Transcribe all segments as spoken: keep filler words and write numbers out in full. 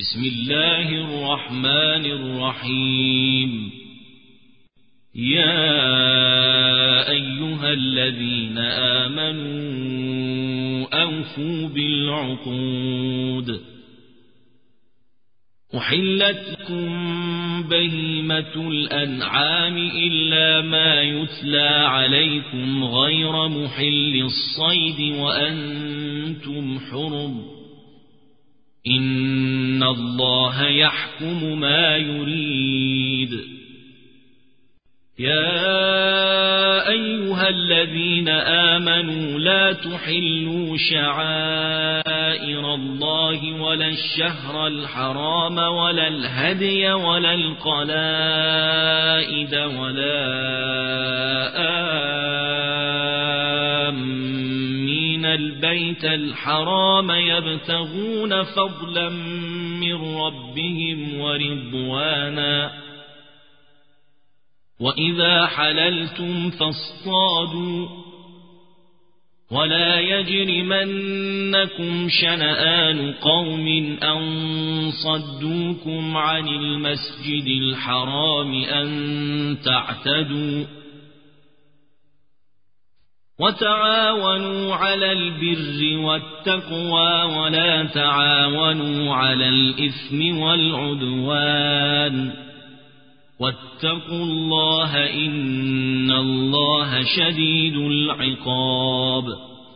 بسم الله الرحمن الرحيم يا أيها الذين آمنوا أوفوا بالعقود أحلت لكم بهيمة الأنعام إلا ما يتلى عليكم غير محل الصيد وأنتم حرم إن الله يحكم ما يريد يا أيها الذين آمنوا لا تحلوا شعائر الله ولا الشهر الحرام ولا الهدي ولا القلائد ولا آمين البيت الحرام يبتغون فضلا من ربهم ورضوانا وإذا حللتم فاصطادوا ولا يجرمنكم شنآن قوم أن صدوكم عن المسجد الحرام أن تعتدوا وتعاونوا على البر والتقوى ولا تعاونوا على الإثم والعدوان واتقوا الله إن الله شديد العقاب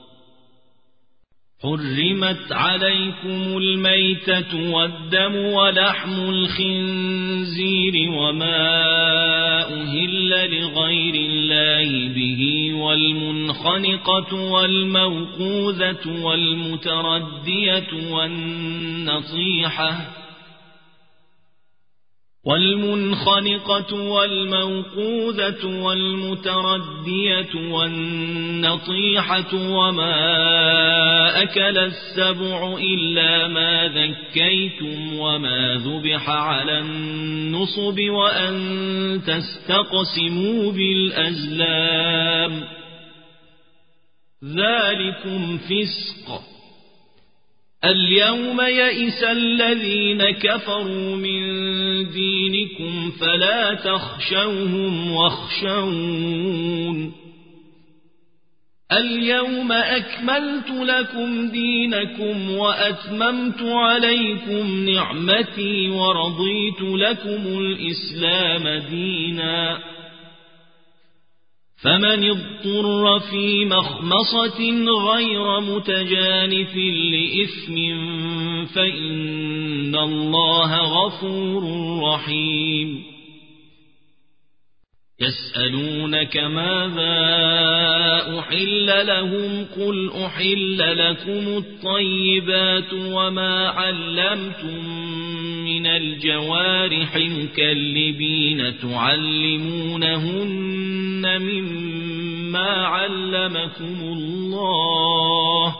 حرمت عليكم الميتة والدم ولحم الخنزير وما أهل لغير الله به والمنخنقة والموقوذة والمتردية والنطيحة والمنخنقة والموقوذة والمتردية والنطيحة وما أكل السبع إلا ما ذكيتم وما ذبح على النصب وأن تستقسموا بالأزلام ذلكم فسق اليوم يئس الذين كفروا من دينكم فلا تخشوهم واخشون اليوم أكملت لكم دينكم وأتممت عليكم نعمتي ورضيت لكم الإسلام دينا فمن اضطر في مخمصة غير متجانف لإثم فإن الله غفور رحيم يسألونك ماذا أحل لهم قل أحل لكم الطيبات وما علمتم من الجوارح مكلبين تعلمونهن مما علمكم الله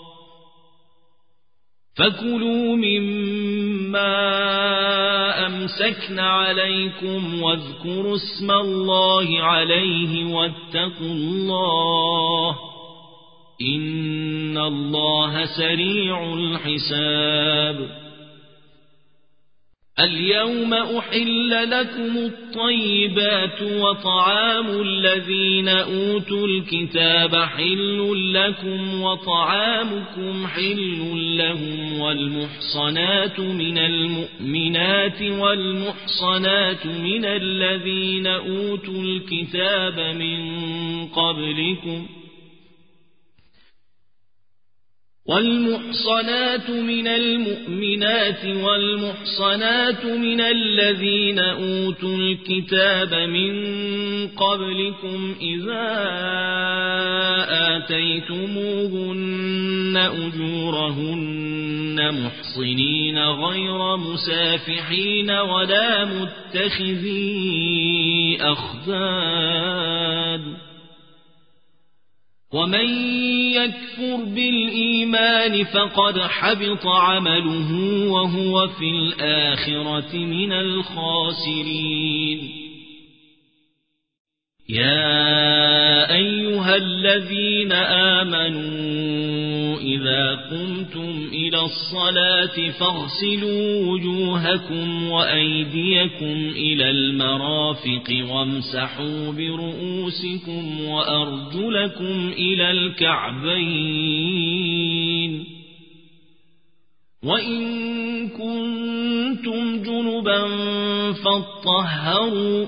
فكلوا مما أمسكن عليكم واذكروا اسم الله عليه واتقوا الله إن الله سريع الحساب اليوم أحل لكم الطيبات وطعام الذين أوتوا الكتاب حل لكم وطعامكم حل لهم والمحصنات من المؤمنات والمحصنات من الذين أوتوا الكتاب من قبلكم والمحصنات من المؤمنات والمحصنات من الذين أوتوا الكتاب من قبلكم إذا آتيتموهن أجورهن محصنين غير مسافحين ولا متخذي أخدان ومن يكفر بالإيمان فقد حبط عمله وهو في الآخرة من الخاسرين يا أيها الذين آمنوا إذا قمتم إلى الصلاة فاغسلوا وجوهكم وأيديكم إلى المرافق وامسحوا برؤوسكم وأرجلكم إلى الكعبين وإن كنتم جنبا فاطهروا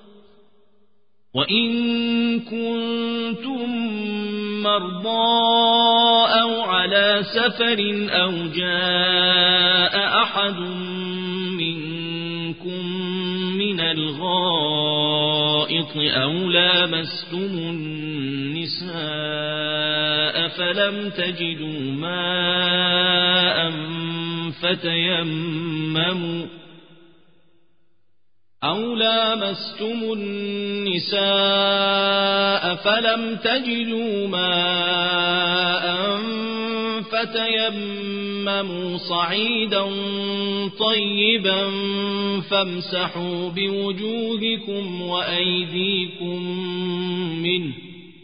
وإن كنتم مرضى أو على سفر أو جاء أحد منكم من الغائط أو لامستم النساء فلم تجدوا ماء فتيمموا أو لامستم النساء فلم تجدوا ماء فتيمموا صعيدا طيبا فامسحوا بوجوهكم وأيديكم منه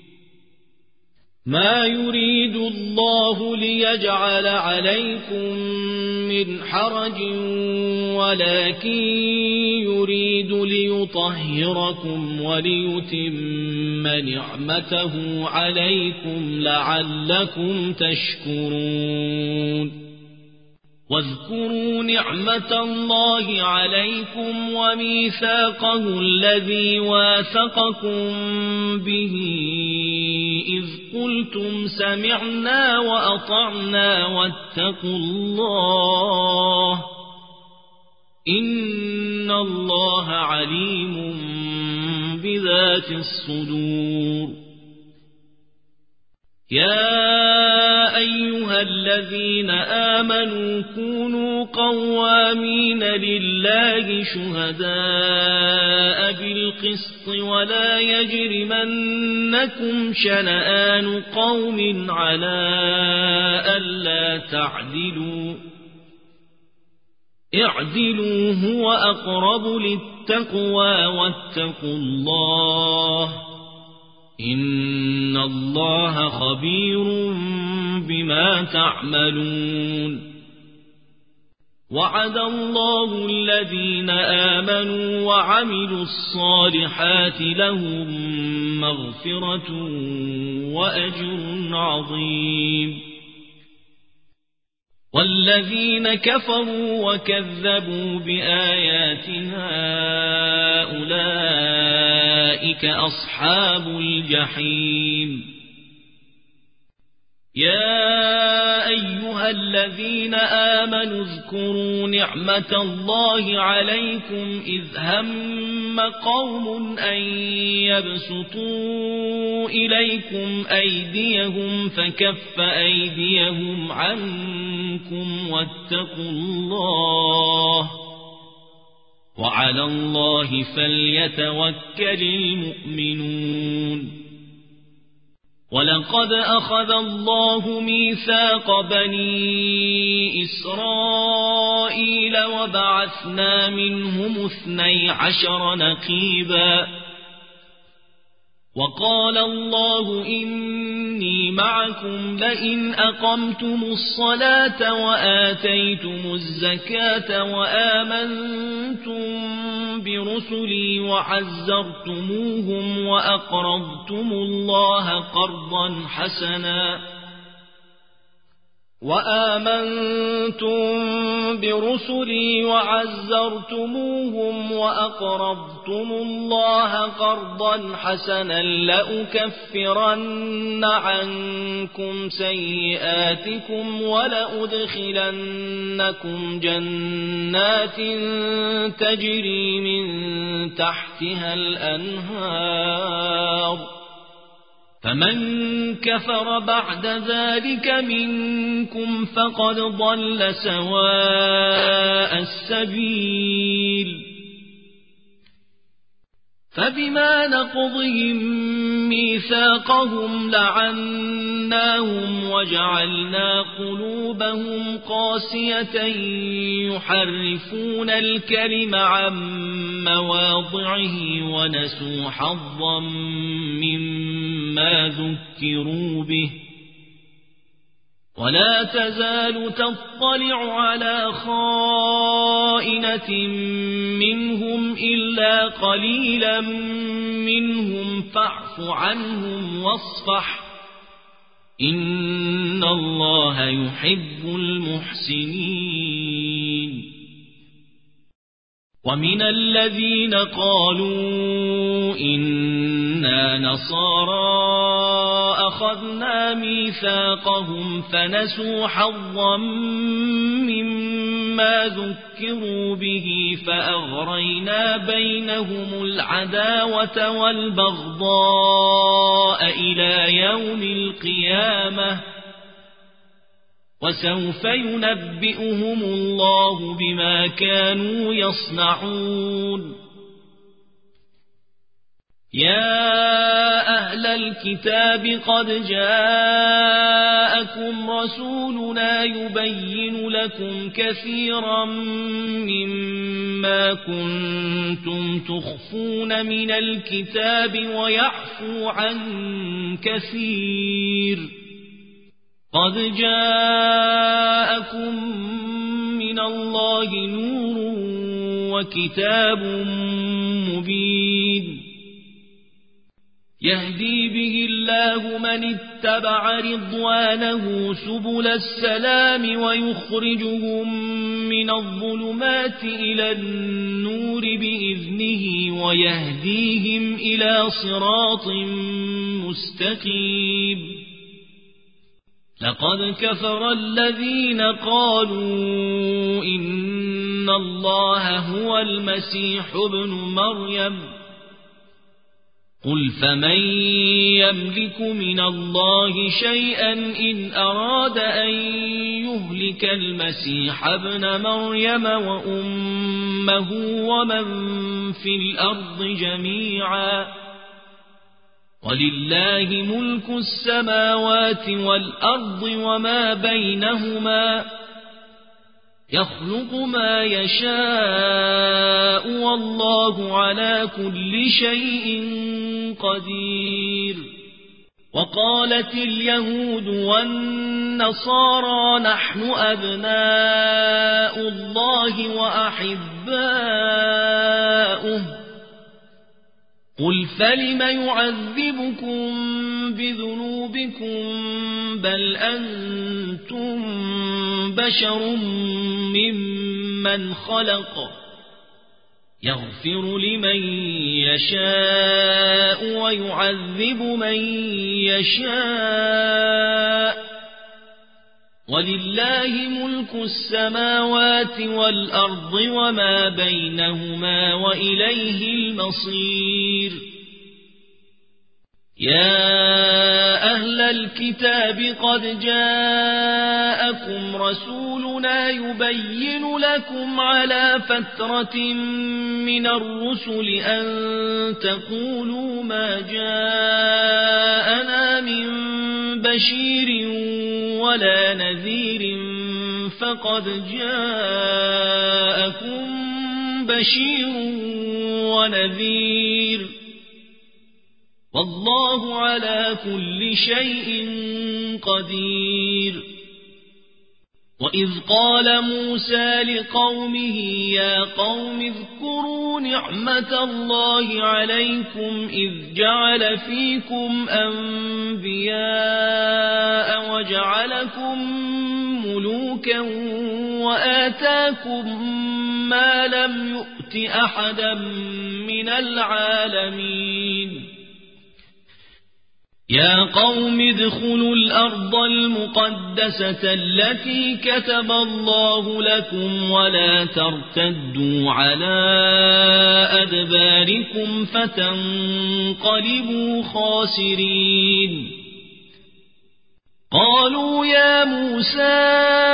ما يريد الله ليجعل عليكم من حرج ولكن يريد ليطهركم وليتم نعمته عليكم لعلكم تشكرون واذكروا نعمة الله عليكم وميثاقه الذي واثقكم به إذ قلتم سمعنا وأطعنا واتقوا الله إن الله عليم بذات الصدور يا أيها الذين آمنوا كونوا قوامين لله شهداء بالقسط ولا يجرمنكم شنآن قوم على ألا تعدلوا اعدلوا هو أقرب للتقوى واتقوا الله إن الله خبير بما تعملون وعد الله الذين آمنوا وعملوا الصالحات لهم مغفرة وأجر عظيم والذين كفروا وكذبوا بآياتنا أولئك أصحاب الجحيم يا أيها الذين آمنوا اذكروا نعمة الله عليكم إذ هم قوم أن يبسطوا إليكم أيديهم فكف أيديهم عنكم واتقوا الله وعلى الله فليتوكل المؤمنون ولقد أخذ الله ميثاق بني إسرائيل وبعثنا منهم اثني عشر نقيبا وقال الله إني معكم لئن أقمتم الصلاة وآتيتم الزكاة وآمنتم برسلي وعزرتموهم وأقرضتم الله قرضا حسنا وآمنتم برسلي وعزرتموهم وأقرضتم الله قرضا حسنا لأكفرن عنكم سيئاتكم ولأدخلنكم جنات تجري من تحتها الأنهار فمن كفر بعد ذلك منكم فقد ضل سواء السبيل فبما نقضهم ميثاقهم لعناهم وجعلنا قلوبهم قاسية يحرفون الكلم عن مواضعه ونسوا حظا مما ذكروا به ولا تزال تطلع على خائنة منهم إلا قليلا منهم فاعف عنهم واصفح إن الله يحب المحسنين. ومن الذين قالوا إنا نصارى أخذنا ميثاقهم فنسوا حظا مما ذكروا به فأغرينا بينهم العداوة والبغضاء إلى يوم القيامة وسوف ينبئهم الله بما كانوا يصنعون. يا أهل الكتاب قد جاءكم رسولنا يبين لكم كثيرا مما كنتم تخفون من الكتاب ويعفو عن كثير. قد جاءكم من الله نور وكتاب مبين يهدي به الله من اتبع رضوانه سبل السلام ويخرجهم من الظلمات إلى النور بإذنه ويهديهم إلى صراط مستقيم. لقد كفر الذين قالوا إن الله هو المسيح ابن مريم قل فمن يملك من الله شيئا إن أراد أن يهلك المسيح ابن مريم وأمه ومن في الأرض جميعا ولله ملك السماوات والأرض وما بينهما يخلق ما يشاء والله على كل شيء قدير. وقالت اليهود والنصارى نحن أبناء الله وأحباؤه قل فلم يعذبكم بذنوبكم بل أنتم بشر ممن خلق يغفر لمن يشاء ويعذب من يشاء ولله ملك السماوات والأرض وما بينهما وإليه المصير. يا أهل الكتاب قد جاءكم رسولنا يبين لكم على فترة من الرسل أن تقولوا ما جاءنا من بشير ولا نذير فقد جاءكم بشير ونذير والله على كل شيء قدير. وإذ قال موسى لقومه يا قوم اذكروا نعمة الله عليكم إذ جعل فيكم أنبياء وجعلكم ملوكا وآتاكم ما لم يؤت أحدا من العالمين. يا قوم ادخلوا الأرض المقدسة التي كتب الله لكم ولا ترتدوا على أدباركم فتنقلبوا خاسرين. قالوا يا موسى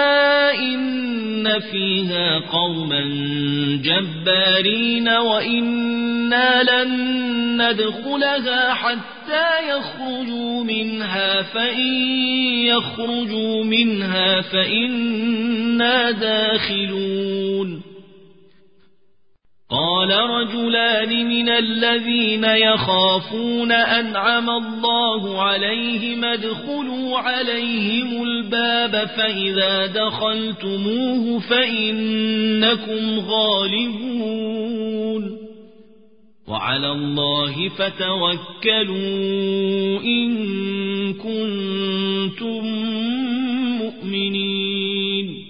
إن فيها قوما جبارين وإنا لن ندخلها حتى يخرجوا منها فإن يخرجوا منها فإنا داخلون. قال رجلان من الذين يخافون أنعم الله عليهم ادخلوا عليهم الباب فإذا دخلتموه فإنكم غالبون وعلى الله فتوكلوا إن كنتم مؤمنين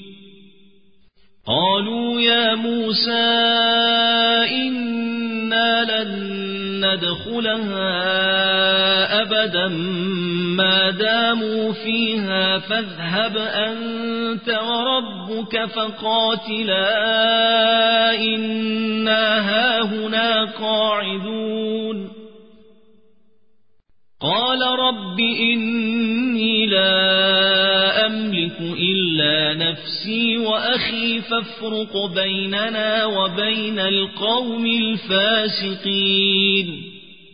قالوا يا موسى إنا لن ندخلها أبدا ما داموا فيها فاذهب أنت وربك فقاتلا إنا هاهنا قاعدون قال رب إني لا أملك إلا نفسي وأخي فافرق بيننا وبين القوم الفاسقين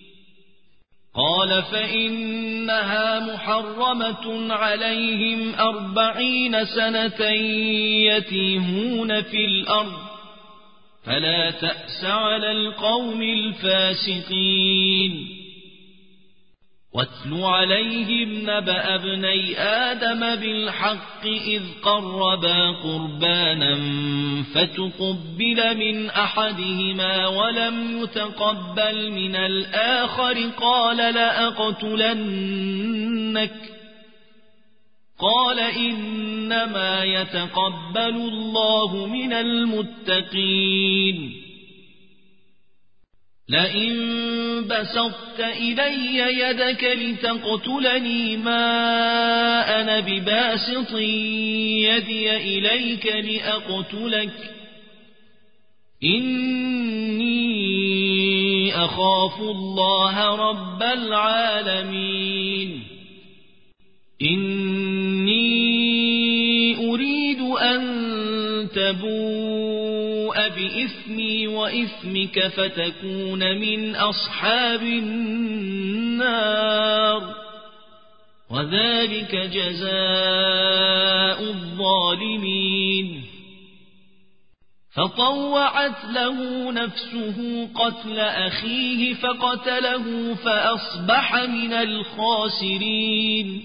قال فإنها محرمة عليهم أربعين سنة يتيهون في الأرض فلا تأس على القوم الفاسقين واتل عليهم نبأ ابني آدم بالحق إذ قربا قربانا فتقبل من أحدهما ولم يتقبل من الآخر قال لأقتلنك قال إنما يتقبل الله من المتقين لئن بسطت إلي يدك لتقتلني ما أنا بباسط يدي إليك لأقتلك إني أخاف الله رب العالمين إني أريد أن تبوء بإثمي وإثمك فتكون من أصحاب النار وذلك جزاء الظالمين فطوعت له نفسه قتل أخيه فقتله فأصبح من الخاسرين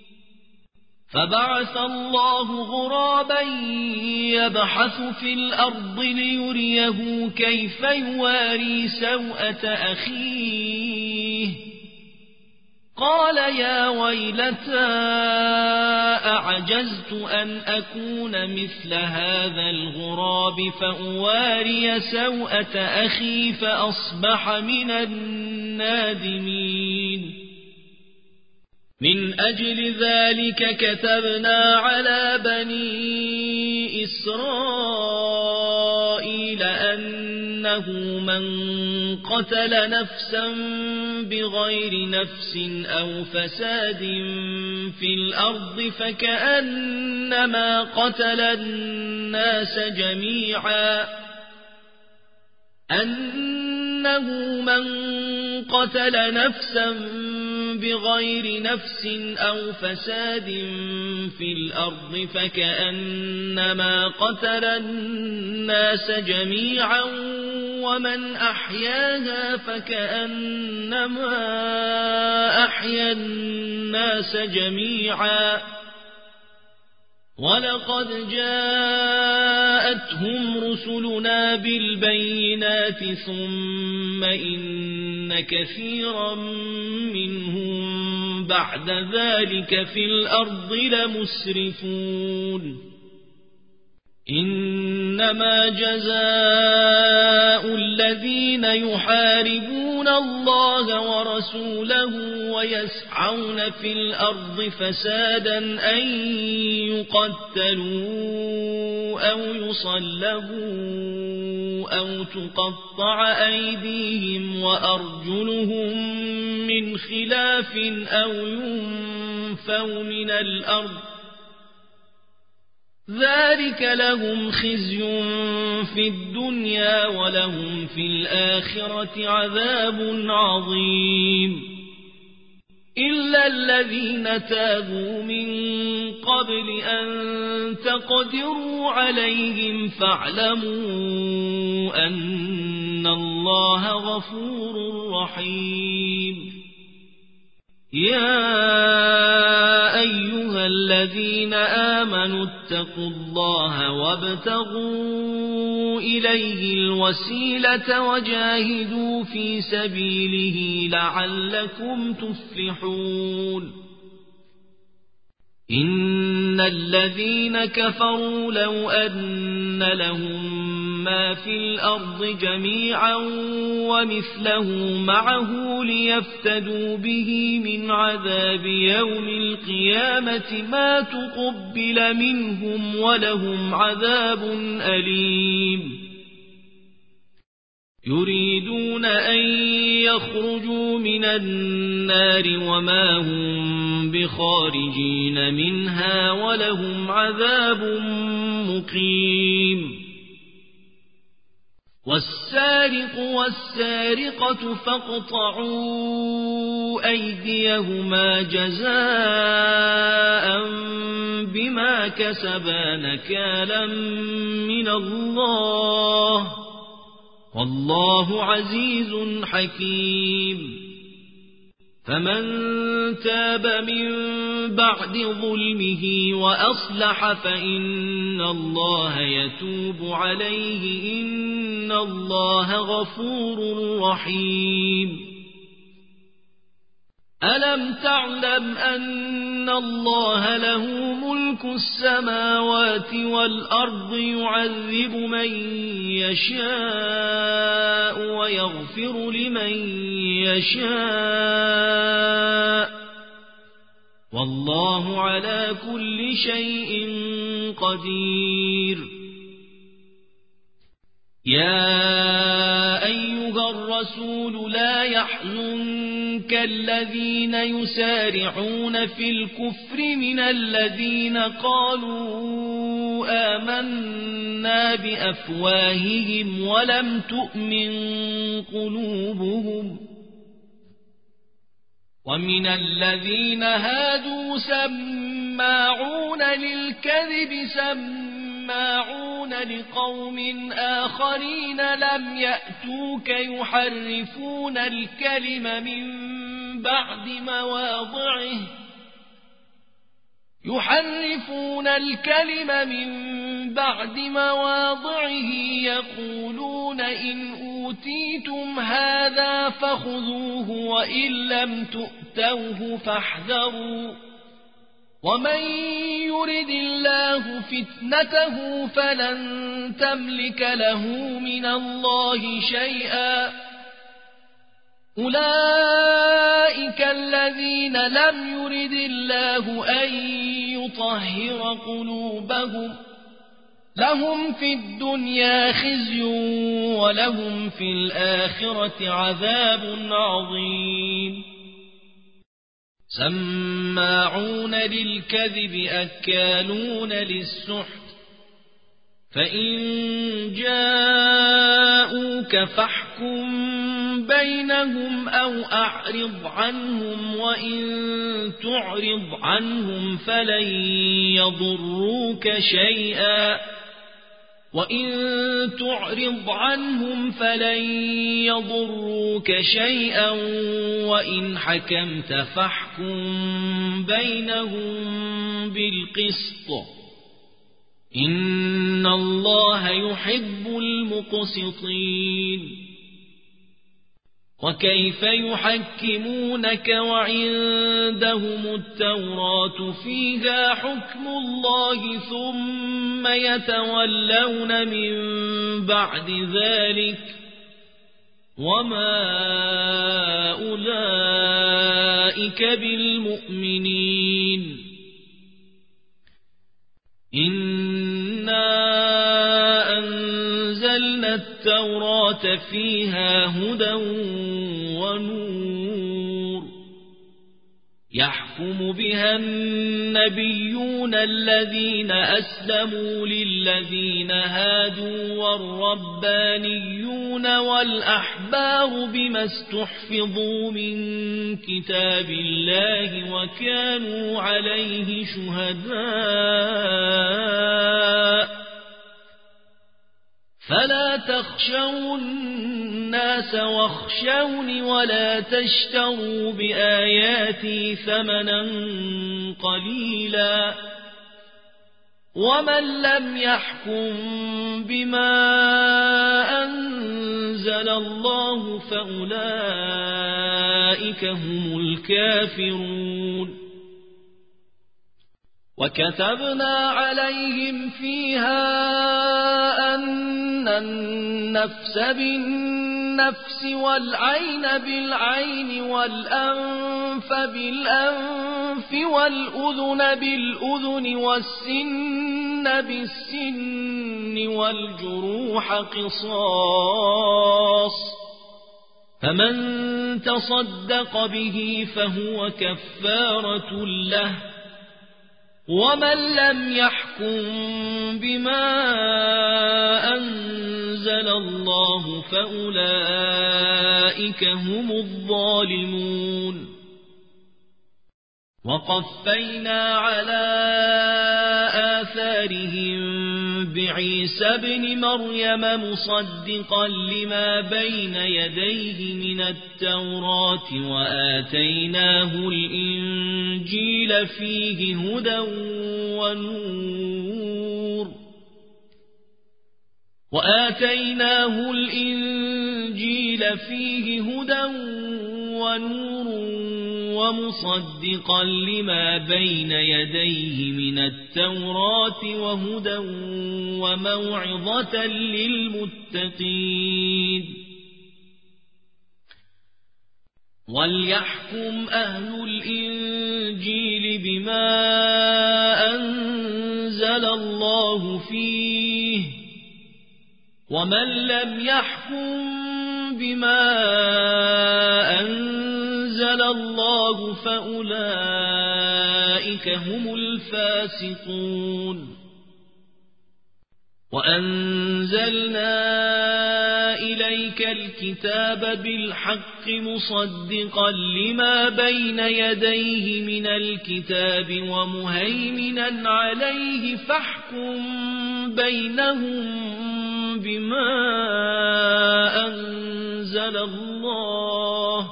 فبعث الله غرابا يبحث في الأرض ليريه كيف يواري سوءة أخيه قال يا ويلتى أعجزت أن أكون مثل هذا الغراب فأواري سوءة أخي فأصبح من النادمين من أجل ذلك كتبنا على بني إسرائيل أنه من قتل نفسا بغير نفس أو فساد في الأرض فكأنما قتل الناس جميعا أنه من قتل نفسا بغير نفس أو فساد في الأرض فكأنما قتل الناس جميعا ومن أحياها فكأنما أحيا الناس جميعا ولقد جاءتهم رسلنا بالبينات ثم إن كثيرا منهم بعد ذلك في الأرض لمسرفون إنما جزاء الذين يحاربون الله ورسوله ويسعون في الأرض فسادا أن يقتلوا أو يصلبوا أو تقطع أيديهم وأرجلهم من خلاف أو ينفوا من الأرض ذلك لهم خزي في الدنيا ولهم في الآخرة عذاب عظيم إلا الذين تابوا من قبل أن تقدروا عليهم فاعلموا أن الله غفور رحيم. يا أيها الذين آمنوا اتقوا الله وابتغوا إليه الوسيلة وجاهدوا في سبيله لعلكم تفلحون. إن الذين كفروا لو أن لهم ما في الأرض جميعا ومثله معه ليفتدوا به من عذاب يوم القيامة ما تقبل منهم ولهم عذاب أليم. يريدون أن يخرجوا من النار وما هم بخارجين منها ولهم عذاب مقيم. والسارق والسارقة فاقطعوا أيديهما جزاء بما كسبا نكالا من الله والله عزيز حكيم. فمن تاب من بعد ظلمه وأصلح فإن الله يتوب عليه إن الله غفور رحيم. ألم تعلم أن الله له ملك السماوات والأرض يعذب من يشاء ويغفر لمن يشاء والله على كل شيء قدير. يا أيها الرسول لا يحزنك الذين يسارعون في الكفر من الذين قالوا آمنا بأفواههم ولم تؤمن قلوبهم ومن الذين هادوا سماعون للكذب سماعون لقوم آخرين لم يأتوك يحرفون الكلم من بعد مواضعه يحرفون الكلم من بعد مواضعه يقولون إن أوتيتم هذا فخذوه وإن لم تؤتوه فاحذروا ومن يرد الله فتنته فلن تملك له من الله شيئا. أولئك الذين لم يرد الله أن يطهر قلوبهم لهم في الدنيا خزي ولهم في الآخرة عذاب عظيم. سماعون للكذب أكالون للسحت فإن جاءوك فاحكم بينهم أو أعرض عنهم وإن تعرض عنهم فلن يضروك شيئا وإن تعرض عنهم فلن يضروك شيئا وإن حكمت فاحكم بينهم بالقسط إن الله يحب المقسطين. وكيف يحكمونك وعندهم التوراة فيها حكم الله ثم يتولون من بعد ذلك وما أولئك بالمؤمنين. إنا أنزلنا التوراة فيها هدى ونور يحكم بها النبيون الذين أسلموا للذين هادوا والربانيون والأحبار بما استحفظوا من كتاب الله وكانوا عليه شهداء فلا تخشوا الناس واخشوني ولا تشتروا بآياتي ثمنا قليلا ومن لم يحكم بما أنزل الله فأولئك هم الكافرون وكتبنا عليهم فيها أن النفس بالنفس والعين بالعين والأنف بالأنف والأذن بالأذن والسن بالسن والجروح قصاص فمن تصدق به فهو كفارة له ومن لم يحكم بما أنزل الله فأولئك هم الظالمون وقفينا على آثارهم بعيسى ابن مريم مصدقا لما بين يديه من التوراة وآتيناه الإنجيل فيه هدى ونور وآتيناه الإنجيل فيه هدى ونور ومصدقا لما بين يديه من التوراة وهدى وموعظة للمتقين وليحكم أهل الإنجيل بما أنزل الله فيه ومن لم يحكم بما أنزل الله فأولئك هم الفاسقون وأنزلنا إليك الكتاب بالحق مصدقا لما بين يديه من الكتاب ومهيمنا عليه فاحكم بينهم بما أنزل الله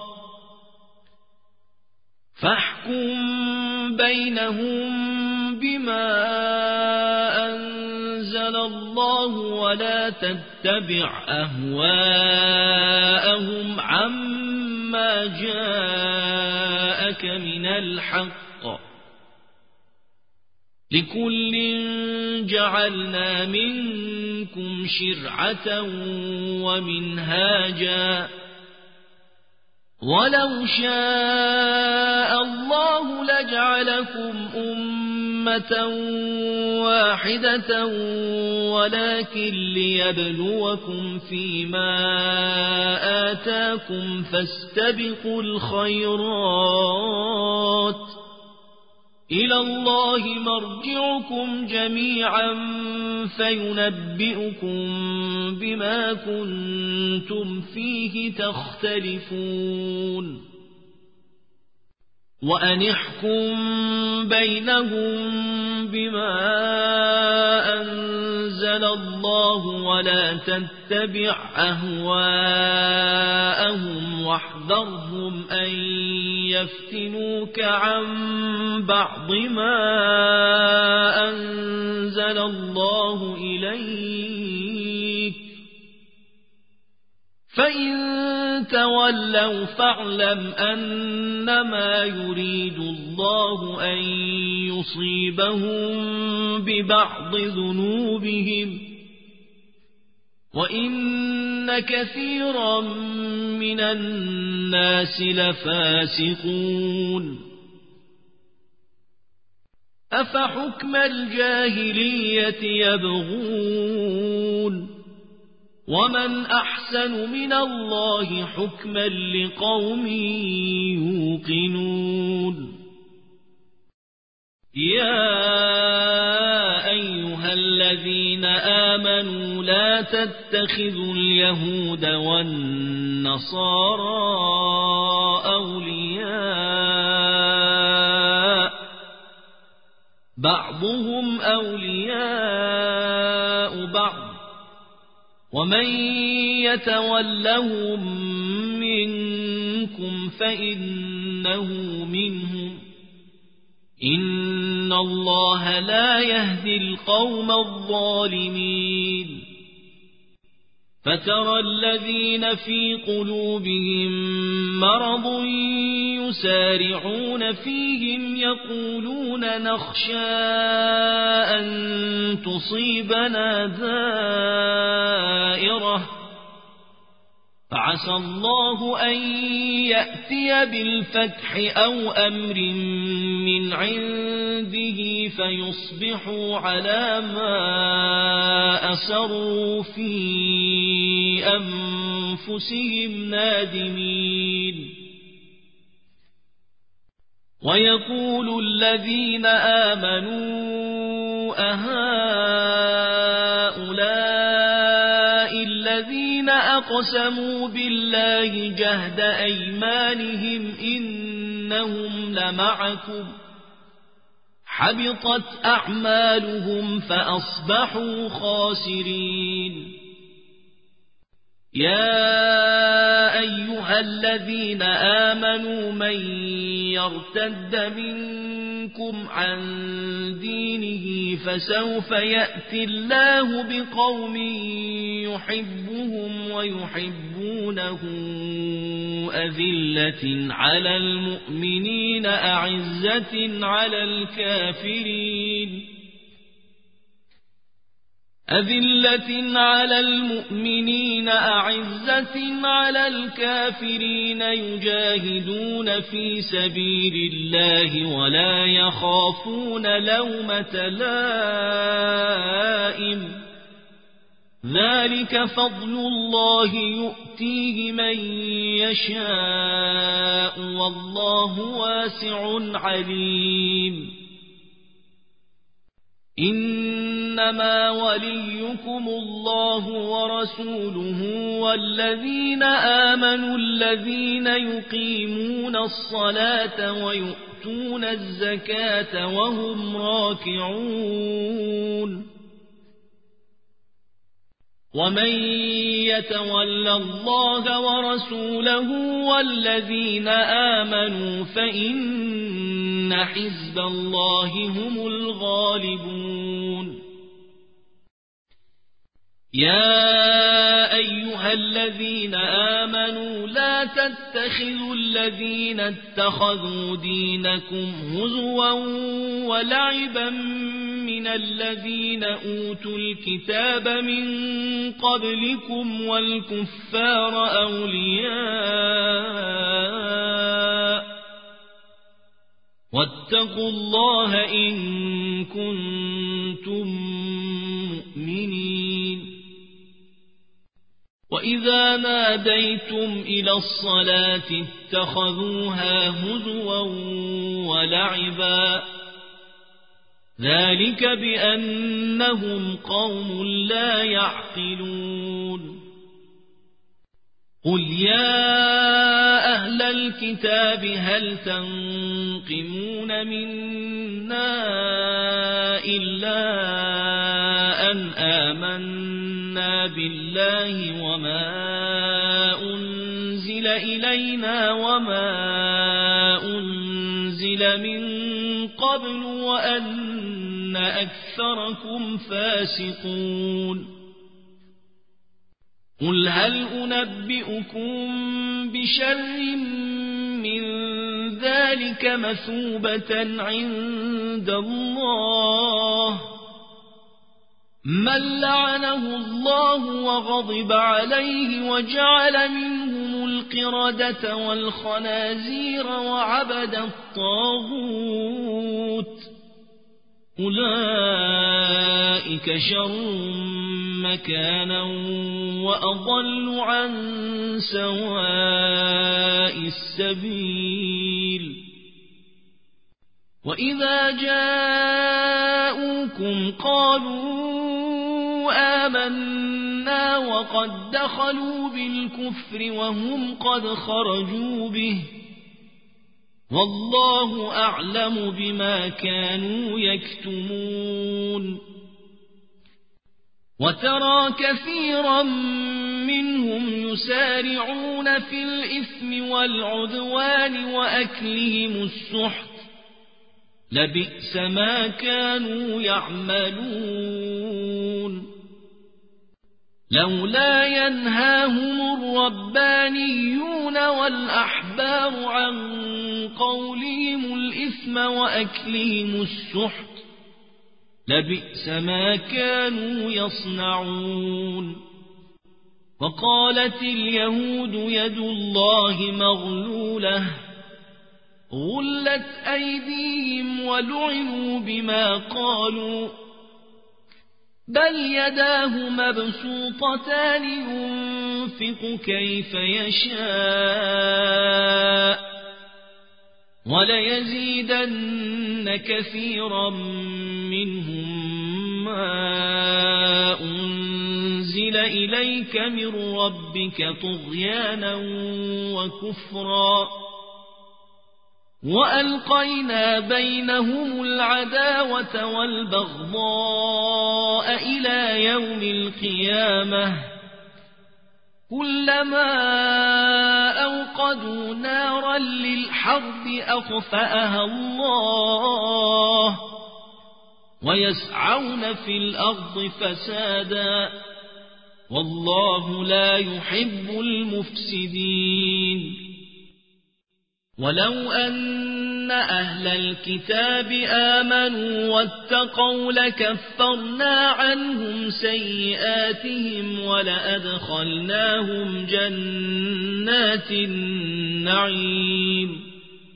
فاحكم بينهم بما أنزل الله ولا تتبع أهواءهم عما جاءك من الحق لكل جعلنا منكم شرعة ومنهاجا ولو شاء الله لجعلكم أمة واحدة ولكن ليبلوكم فيما آتاكم فاستبقوا الخيرات إلى الله مرجعكم جميعا فينبئكم بما كنتم فيه تختلفون وأن احكم بينهم بما أنزل الله ولا تتبع أهواءهم واحذرهم أن يفتنوك عن بعض ما أنزل الله إليك فإن تولوا فاعلم أنما يريد الله أن يصيبهم ببعض ذنوبهم وإن كثيرا من الناس لفاسقون أفحكم الجاهلية يبغون ومن أحسن من الله حكما لقوم يوقنون يا أيها الذين آمنوا لا تتخذوا اليهود والنصارى أولياء بعضهم أولياء بعض ومن يتولهم منكم فإنه منهم إن الله لا يهدي القوم الظالمين فترى الذين في قلوبهم مرض يسارعون فيهم يقولون نخشى أن تصيبنا دائرة فعسى الله أن يأتي بالفتح أو أمر من عنده فيصبحوا على ما أسروا في أنفسهم نادمين ويقول الذين آمنوا أهؤلاء الذين أقسموا بالله جهد أيمانهم إنهم لمعكم حبطت أعمالهم فأصبحوا خاسرين يا أيها الذين آمنوا من يرتد منكم عن دينه فسوف يأتي الله بقوم يحبهم ويحبونه أذلة على المؤمنين أعزة على الكافرين أذلة على المؤمنين أعزة على الكافرين يجاهدون في سبيل الله ولا يخافون لومة لائم ذلك فضل الله يؤتيه من يشاء والله واسع عليم إنما وليكم الله ورسوله والذين آمنوا الذين يقيمون الصلاة ويؤتون الزكاة وهم راكعون ومن يتول الله ورسوله والذين آمنوا فإن حزب الله هم الغالبون يا أيها الذين آمنوا لا تتخذوا الذين اتخذوا دينكم هزوا ولعبا من الذين أوتوا الكتاب من قبلكم والكفار أولياء واتقوا الله إن كنتم مؤمنين وإذا ناديتم إلى الصلاة اتخذوها هزوا ولعبا ذلك بأنهم قوم لا يعقلون قل يا أهل الكتاب هل تنقمون منا إلا أن آمنا بالله وما أنزل إلينا وما أنزل من قبل وأن أكثركم فاسقون قل هل أنبئكم بشر من ذلك مثوبة عند الله من لعنه الله وغضب عليه وجعل منهم القردة والخنازير وعبد الطاغوت أولئك شر مكانا وأضل عن سواء السبيل وإذا جاءوكم قالوا آمنا وقد دخلوا بالكفر وهم قد خرجوا به والله أعلم بما كانوا يكتمون وترى كثيرا منهم يسارعون في الإثم والعدوان وأكلهم السحت لبئس ما كانوا يعملون لولا ينهاهم الربانيون والأحبار عن قولهم الإثم وأكلهم السحت لبئس ما كانوا يصنعون وقالت اليهود يد الله مغلولة غلت أيديهم ولعنوا بما قالوا بل يداه مبسوطتان ينفق كيف يشاء وليزيدن كثيرا منهم ما أنزل إليك من ربك طغيانا وكفرا وألقينا بينهم العداوة والبغضاء إلى يوم القيامة كلما أوقدوا نارا للحرب أطفأها الله ويسعون في الأرض فسادا والله لا يحب المفسدين ولو أن أهل الكتاب آمنوا واتقوا لكفرنا عنهم سيئاتهم ولأدخلناهم جنات النعيم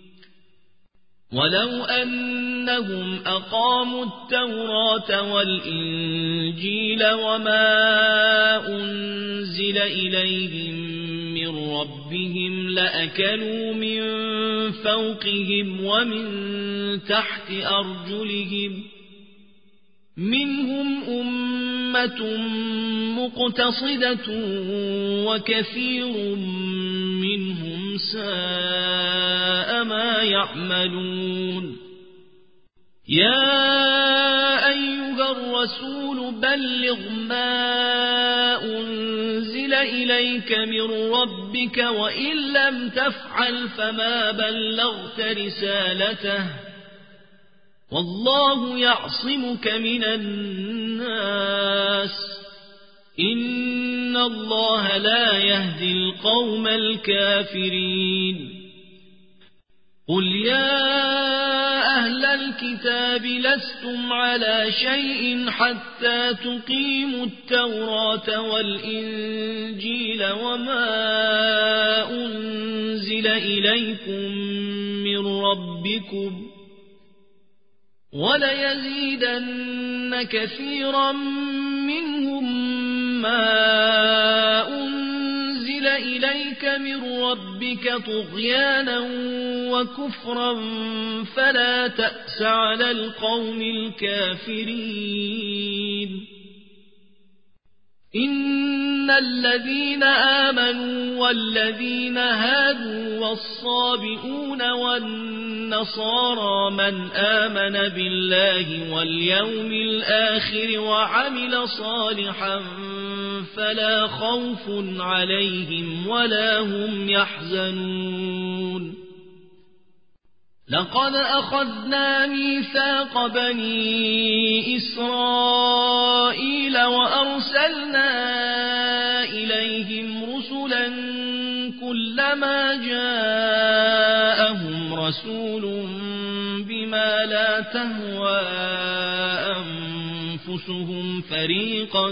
ولو أنهم أقاموا التوراة والإنجيل وما أنزل إليهم من ربهم لأكلوا من فوقهم ومن تحت أرجلهم منهم أمة مقتصدة وكثير منهم ساء ما يعملون يا أيها الرسول بلغ ما أنزل إليك من ربك وإن لم تفعل فما بلغت رسالته والله يعصمك من الناس إن الله لا يهدي القوم الكافرين قل يا أهل الكتاب لستم على شيء حتى تقيموا التوراة والإنجيل وما أنزل إليكم من ربكم وليزيدن كثيرا منهم ما أنزل إليك من ربك طغيانا وكفرا فلا تأس على القوم الكافرين إن الذين آمنوا والذين هادوا والصابئون والنصارى من آمن بالله واليوم الآخر وعمل صالحا فلا خوف عليهم ولا هم يحزنون لقد أخذنا ميثاق بني إسرائيل وأرسلنا إليهم رسلا كلما جاءهم رسول بما لا تهوى أنفسهم فريقا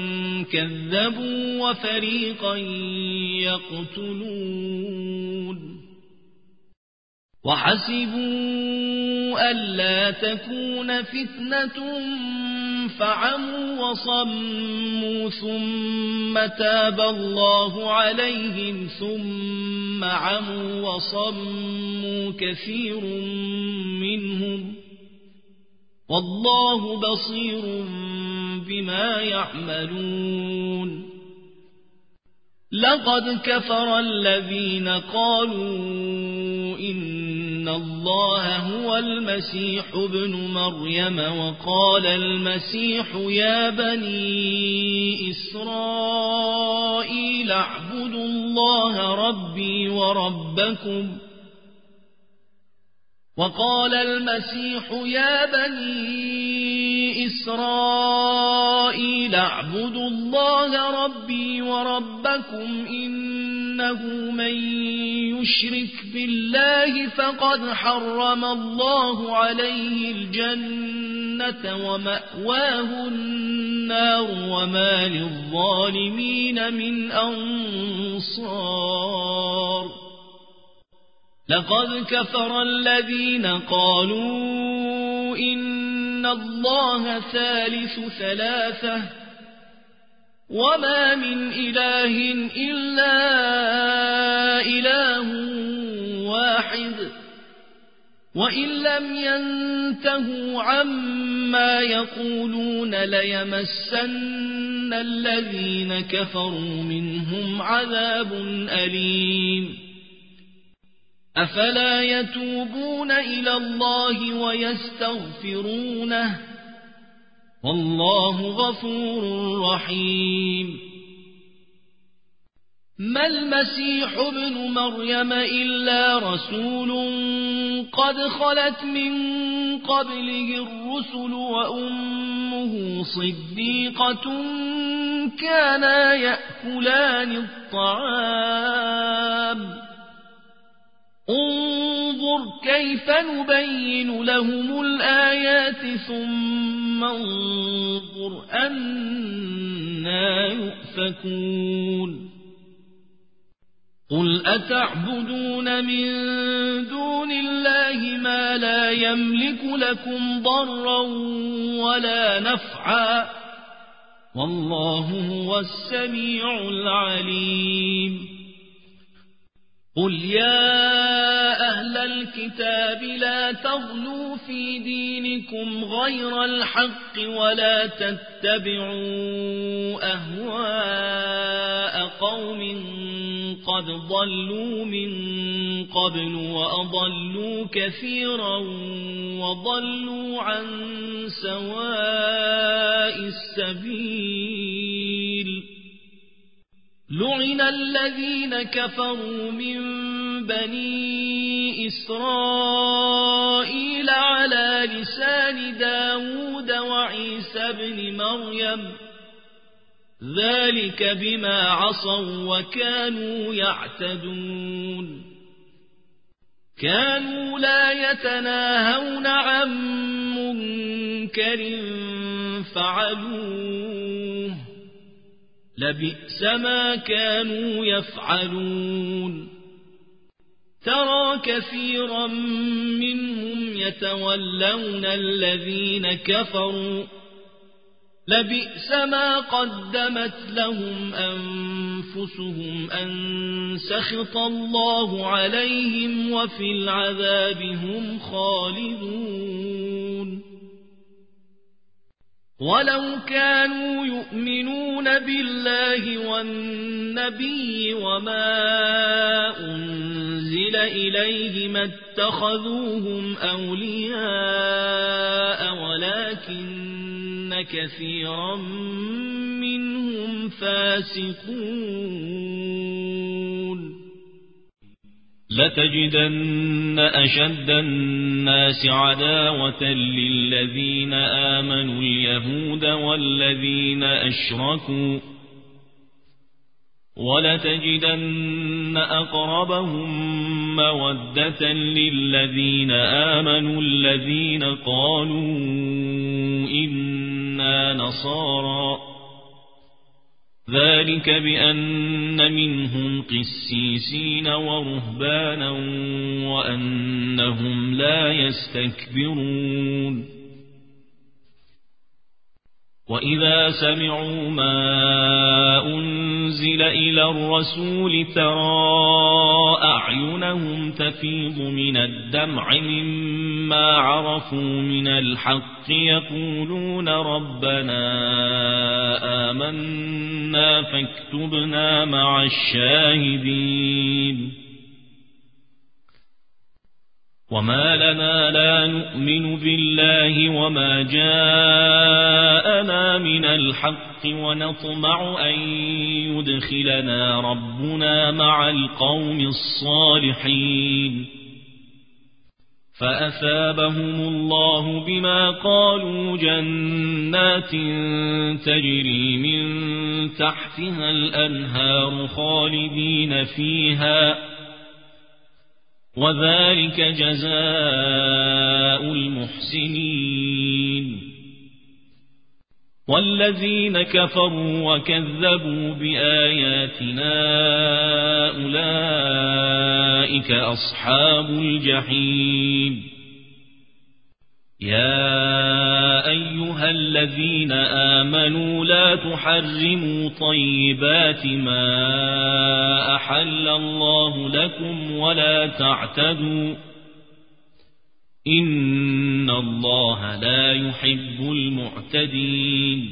كذبوا وفريقا يقتلون وحسبوا ألا تكون فتنة فعموا وصموا ثم تاب الله عليهم ثم عموا وصموا كثير منهم والله بصير بما يعملون لقد كفر الذين قالوا إن الله هو المسيح ابن مريم وقال المسيح يا بني إسرائيل اعبدوا الله ربي وربكم وقال المسيح يا بني إسرائيل اعبدوا الله ربي وربكم إنه من يشرك بالله فقد حرم الله عليه الجنة ومأواه النار وما للظالمين من أنصار لقد كفر الذين قالوا إن الله ثالث ثلاثة وما من إله إلا إله واحد وإن لم ينتهوا عما يقولون ليمسن الذين كفروا منهم عذاب أليم أفلا يتوبون إلى الله ويستغفرونه والله غفور رحيم ما المسيح ابن مريم إلا رسول قد خلت من قبله الرسل وأمه صديقة كانا يأكلان الطعام انظر كيف نبين لهم الآيات ثم انظر أنا يؤفكون قل أتعبدون من دون الله ما لا يملك لكم ضرا ولا نفعا والله هو السميع العليم قل يا أهل الكتاب لا تغلوا في دينكم غير الحق ولا تتبعوا أهواء قوم قد ضلوا من قبل وأضلوا كثيرا وضلوا عن سواء السبيل لعن الذين كفروا من بني إسرائيل على لسان داود وعيسى بن مريم ذلك بما عصوا وكانوا يعتدون كانوا لا يتناهون عن منكر فعلوه لبئس ما كانوا يفعلون ترى كثيرا منهم يتولون الذين كفروا لبئس ما قدمت لهم أنفسهم أن سخط الله عليهم وفي العذاب هم خالدون ولو كانوا يؤمنون بالله والنبي وما أنزل إليه ما اتخذوهم أولياء ولكن كثيرا منهم فاسقون لتجدن أشد الناس عداوة للذين آمنوا اليهود والذين أشركوا ولتجدن أقربهم مودة للذين آمنوا الذين قالوا إنا نصارى ذلك بأن منهم قسيسين ورهبانا وأنهم لا يستكبرون وإذا سمعوا ما أنزل إلى الرسول ترى أعينهم تفيض من الدمع مما عرفوا من الحق يقولون ربنا آمنا فاكتبنا مع الشاهدين وما لنا لا نؤمن بالله وما جاءنا من الحق ونطمع أن يدخلنا ربنا مع القوم الصالحين فأثابهم الله بما قالوا جنات تجري من تحتها الأنهار خالدين فيها وذلك جزاء المحسنين والذين كفروا وكذبوا بآياتنا أولئك أصحاب الجحيم يا أيها الذين آمنوا لا تحرموا طيبات ما أحل الله لكم ولا تعتدوا إن الله لا يحب المعتدين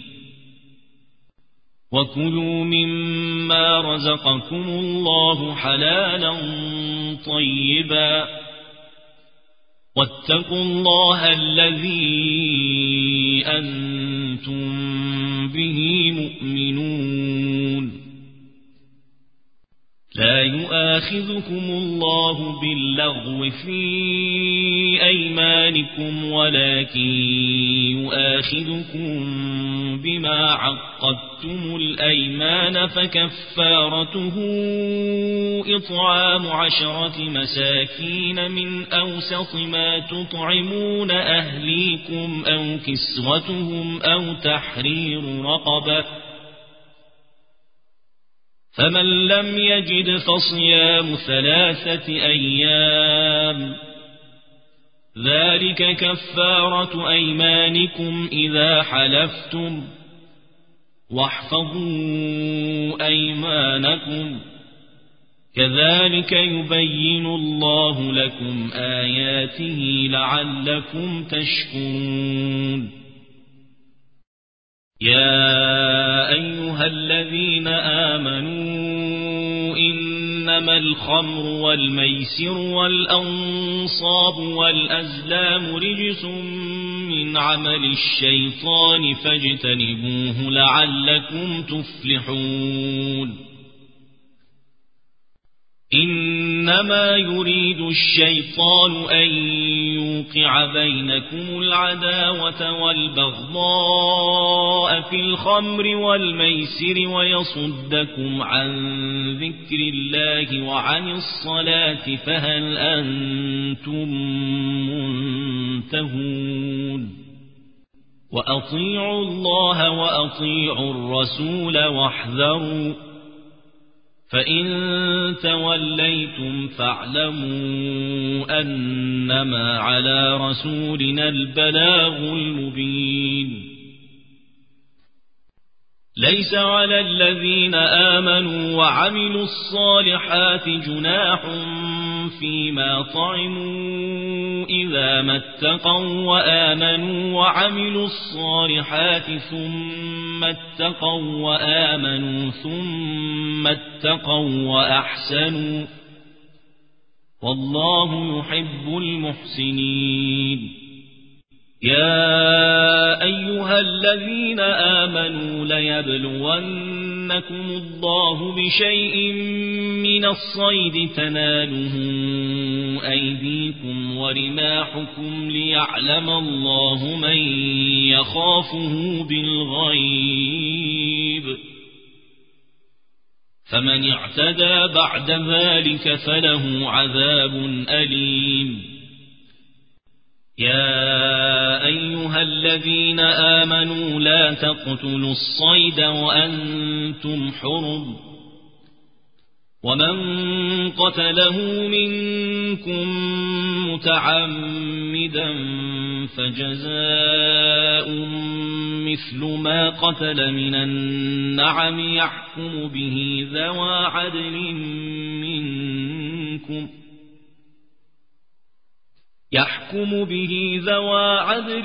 وكلوا مما رزقكم الله حلالا طيبا واتقوا الله الذي أنتم به مؤمنون لا يؤاخذكم الله باللغو في أيمانكم ولكن يؤاخذكم بما عقدتم الأيمان فكفارته إطعام عشرة مساكين من أوسط ما تطعمون أهليكم أو كسوتهم أو تحرير رقبة فمن لم يجد فصيام ثلاثة أيام ذلك كفارة أيمانكم إذا حلفتم واحفظوا أيمانكم كذلك يبين الله لكم آياته لعلكم تشكرون يا أيها الذين آمنوا إنما الخمر والميسر والأنصاب والأزلام رجس من عمل الشيطان فاجتنبوه لعلكم تفلحون إنما يريد الشيطان أن يوقع بينكم العداوة والبغضاء في الخمر والميسر ويصدكم عن ذكر الله وعن الصلاة فهل أنتم منتهون وأطيعوا الله وأطيعوا الرسول واحذروا فإن توليتم فاعلموا أنما على رسولنا البلاغ المبين ليس على الذين آمنوا وعملوا الصالحات جناح فيما طعموا إذا ما اتقوا وآمنوا وعملوا الصالحات ثم اتقوا وآمنوا ثم اتقوا وأحسنوا والله يحب المحسنين يا أيها الذين آمنوا ليبلونكم الله بشيء من الصيد تناله أيديكم ورماحكم ليعلم الله من يخافه بالغيب فمن اعتدى بعد ذلك فله عذاب أليم يا أيها الذين آمنوا لا تقتلوا الصيد وأنتم حرم ومن قتله منكم متعمدا فجزاء مثل ما قتل من النعم يحكم به ذوى عدل منكم يحكم به ذوى عدل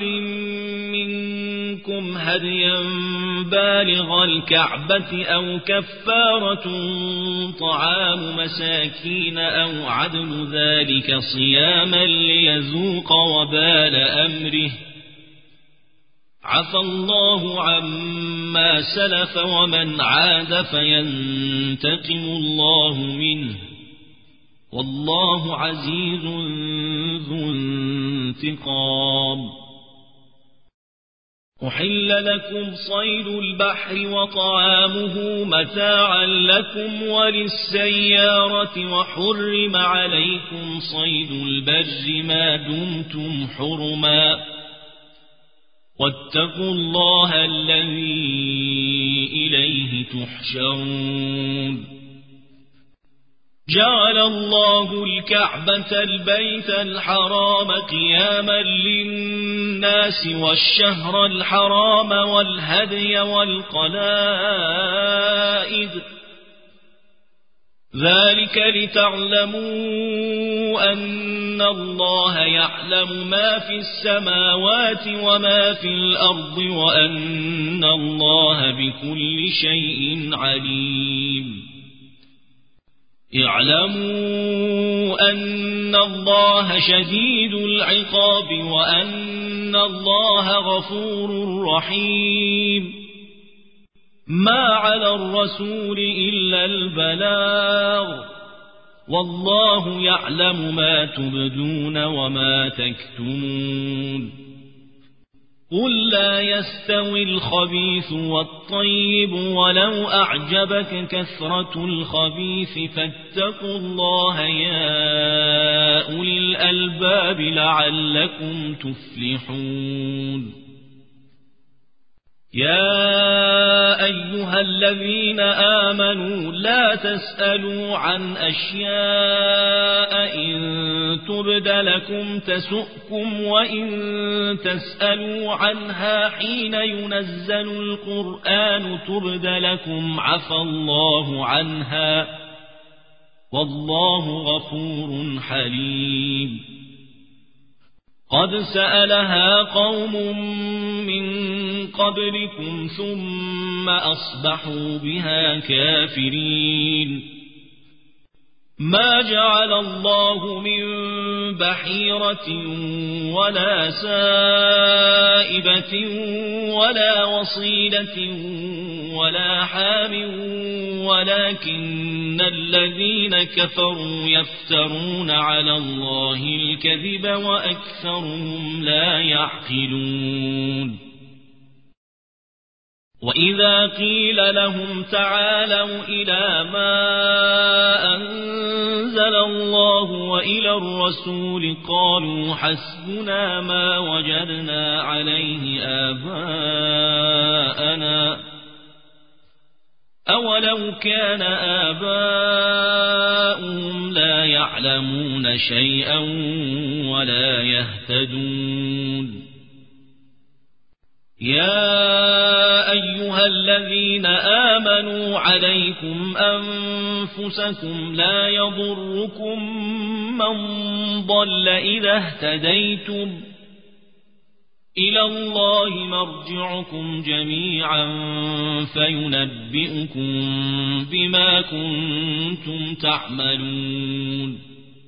منكم هديا بالغ الكعبة أو كفارة طعام مساكين أو عدل ذلك صياما ليذوق وبال أمره عفى الله عما سلف ومن عاد فينتقم الله منه والله عزيز ذو انتقام أحل لكم صيد البحر وطعامه متاعا لكم وللسيارة وحرم عليكم صيد البر ما دمتم حرما واتقوا الله الذي إليه تحشرون جعل الله الكعبة البيت الحرام قياما للناس والشهر الحرام والهدي والقلائد ذلك لتعلموا أن الله يعلم ما في السماوات وما في الأرض وأن الله بكل شيء عليم اعلموا أن الله شديد العقاب وأن الله غفور رحيم ما على الرسول إلا البلاغ والله يعلم ما تبدون وما تكتمون قل لا يستوي الخبيث والطيب ولو أعجبك كثرة الخبيث فاتقوا الله يا أولي الألباب لعلكم تفلحون يا أيها الذين آمنوا لا تسألوا عن أشياء إن تبد لكم تسؤكم وإن تسألوا عنها حين ينزل القرآن تبد لكم عفى الله عنها والله غفور حليم قد سألها قوم من قبلكم ثم أصبحوا بها كافرين ما جعل الله من بحيرة ولا سائبة ولا وصيلة ولا حام ولكن الذين كفروا يفترون على الله الكذب وأكثرهم لا يعقلون وإذا قيل لهم تعالوا إلى ما أنزل الله وإلى الرسول قالوا حسبنا ما وجدنا عليه آباءنا أولو كان آباؤهم لا يعلمون شيئا ولا يهتدون يا أيها الذين آمنوا عليكم أنفسكم لا يضركم من ضل إذا اهتديتم إلى الله مرجعكم جميعا فينبئكم بما كنتم تعملون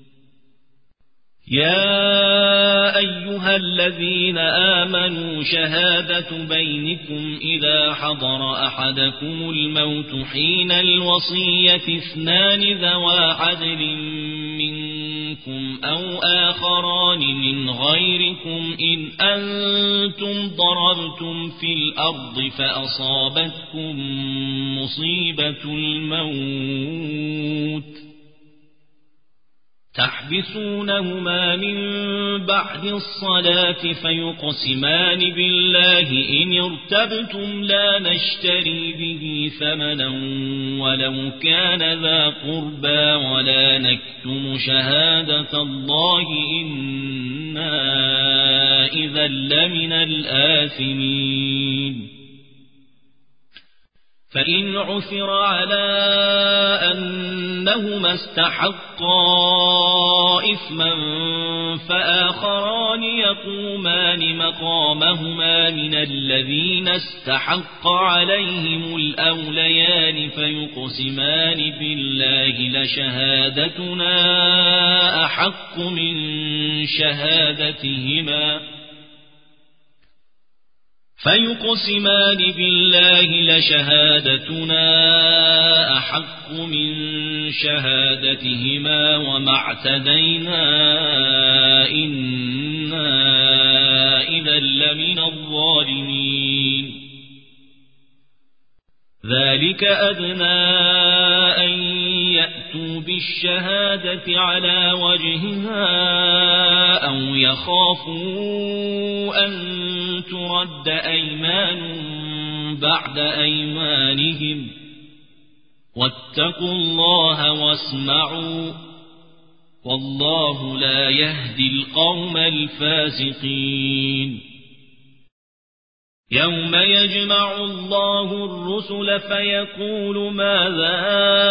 يا أيها الذين آمنوا شهادة بينكم إذا حضر أحدكم الموت حين الوصية اثنان ذوى عدل منكم أو آخران من غيركم إن أنتم ضربتم في الأرض فأصابتكم مصيبة الموت يحبسونهما من بعد الصلاة فيقسمان بالله إن ارتبتم لا نشتري به ثمنا ولو كان ذا قربى ولا نكتم شهادة الله إنا إذا لمن الآثمين فإن عثر على أنهما استحقا إثما فآخران يقومان مقامهما من الذين استحق عليهم الأوليان فيقسمان بالله لشهادتنا أحق من شهادتهما فيقسمان بالله لشهادتنا أحق من شهادتهما وما اعتدينا إنا إذا لمن الظالمين ذلك أدنى أن يأتوا بالشهادة على وجهها أو يخافوا أن ترد أيمان بعد أيمانهم واتقوا الله واسمعوا والله لا يهدي القوم الفاسقين يوم يجمع الله الرسل فيقول ماذا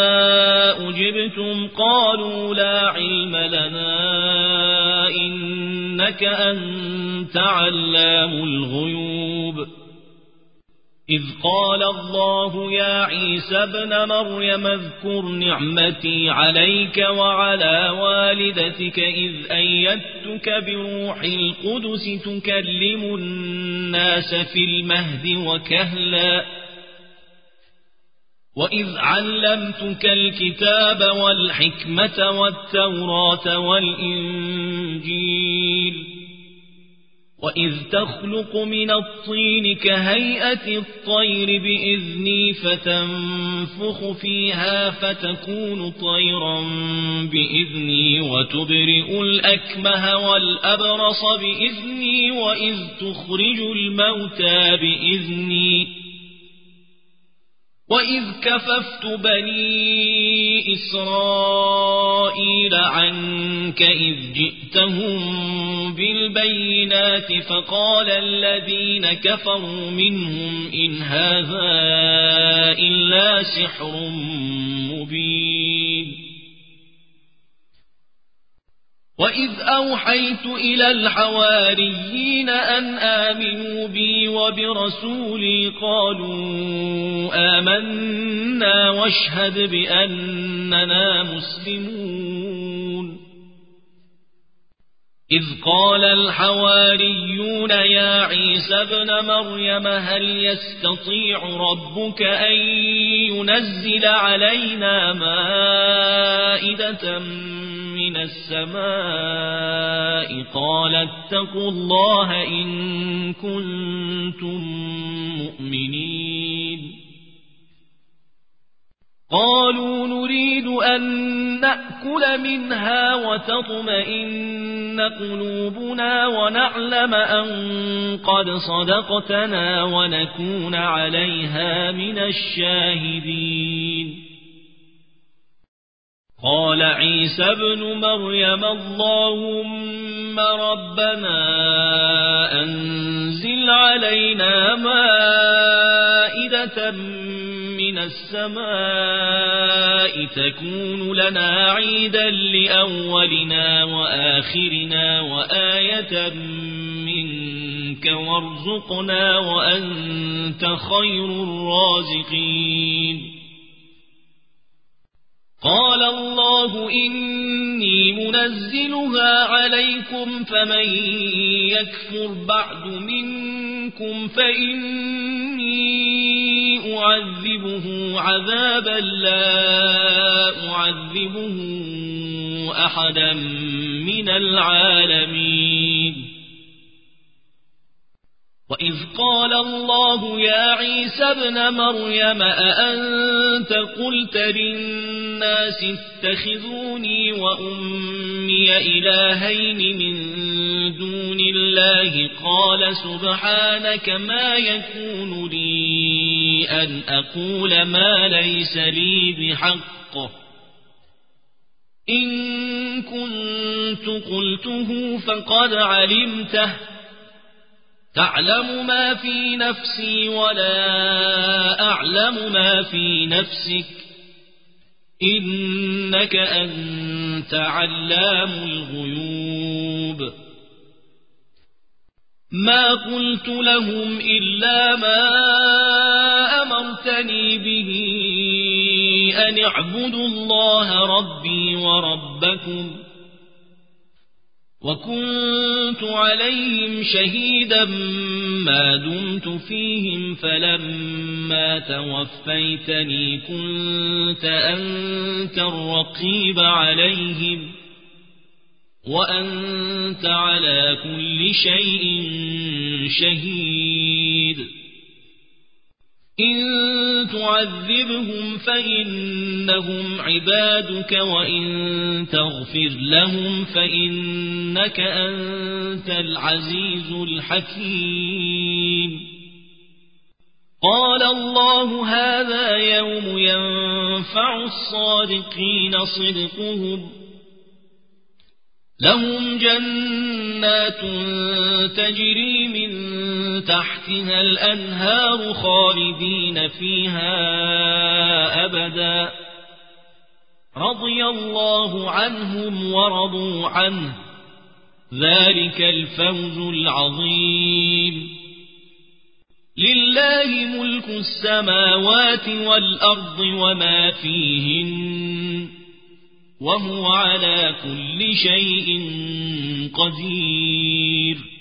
أجبتم قالوا لا علم لنا إنك أنت علام الغيوب إذ قال الله يا عيسى ابن مريم اذكر نعمتي عليك وعلى والدتك إذ أيدتك بروح القدس تكلم الناس في المهد وكهلا وإذ علمتك الكتاب والحكمة والتوراة والإنجيل وإذ تخلق من الطين كهيئة الطير بإذني فتنفخ فيها فتكون طيرا بإذني وتبرئ الأكمه والأبرص بإذني وإذ تخرج الموتى بإذني وإذ كففت بني إسرائيل عنك إذ جئتهم بالبينات فقال الذين كفروا منهم إن هذا إلا سحر مبين وإذ أوحيت إلى الحواريين أن آمنوا بي وبرسولي قالوا آمنا واشهد بأننا مسلمون إذ قال الحواريون يا عيسى ابن مريم هل يستطيع ربك أن ينزل علينا مائدة من السماء قال اتقوا الله إن كنتم مؤمنين قالوا نريد أن نأكل منها وتطمئن قلوبنا ونعلم أن قد صدقتنا ونكون عليها من الشاهدين قال عيسى ابن مريم اللهم ربنا أنزل علينا مائدة من السماء تكون لنا عيدا لأولنا وآخرنا وآية منك وارزقنا وأنت خير الرازقين قال الله إني منزلها عليكم فمن يكفر بعد منكم فإني أعذبه عذابا لا أعذبه أحدا من العالمين وإذ قال الله يا عيسى ابن مريم أأنت قلت للناس اتخذوني وأمي إلهين من دون الله قال سبحانك ما يكون لي أن أقول ما ليس لي بحق إن كنت قلته فقد علمته تعلم ما في نفسي ولا أعلم ما في نفسك إنك أنت علام الغيوب ما قلت لهم إلا ما أمرتني به أن اعبدوا الله ربي وربكم وكنت عليهم شهيدا ما دمت فيهم فلما توفيتني كنت أنت الرقيب عليهم وأنت على كل شيء شهيد إن تعذبهم فإنهم عبادك وإن تغفر لهم فإنك أنت العزيز الحكيم قال الله هذا يوم ينفع الصادقين صدقهم لهم جنات تجري من تحتها الأنهار خالدين فيها أبدا رضي الله عنهم ورضوا عنه ذلك الفوز العظيم لله ملك السماوات والأرض وما فيهن وهو على كل شيء قدير